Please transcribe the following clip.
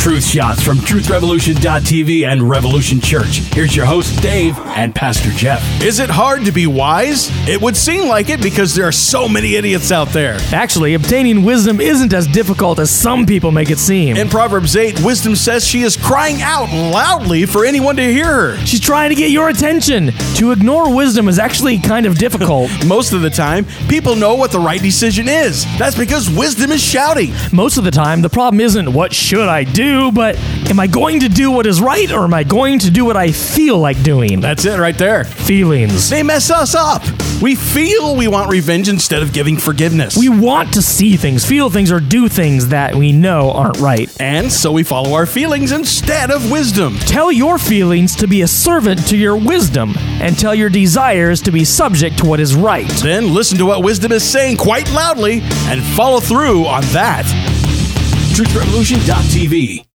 Truth Shots from TruthRevolution.tv and Revolution Church. Here's your host, Dave, and Pastor Jeff. Is it hard to be wise? It would seem like it because there are so many idiots out there. Actually, obtaining wisdom isn't as difficult as some people make it seem. In Proverbs 8, wisdom says she is crying out loudly for anyone to hear her. She's trying to get your attention. To ignore wisdom is actually kind of difficult. Most of the time, people know what the right decision is. That's because wisdom is shouting. Most of the time, the problem isn't what should I do, but am I going to do what is right or am I going to do what I feel like doing? That's it right there. Feelings. They mess us up. We feel we want revenge instead of giving forgiveness. We want to see things, feel things, or do things that we know aren't right. And so we follow our feelings instead of wisdom. Tell your feelings to be a servant to your wisdom, and tell your desires to be subject to what is right. Then listen to what wisdom is saying quite loudly and follow through on that. TruthRevolution.tv